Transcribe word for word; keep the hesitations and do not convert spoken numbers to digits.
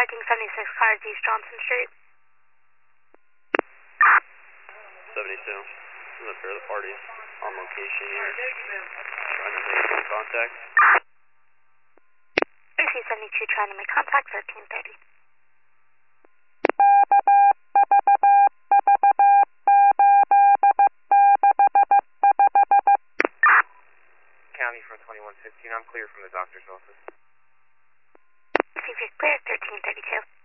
checking seventy-six cars East Johnson Street. seventy-two. I'm gonna pair the parties on location here. Trying to make phone contact. A C seventy-two trying to make contact, thirteen thirty. County from twenty-one fifteen. I'm clear from the doctor's office. C V clear, thirteen thirty-two.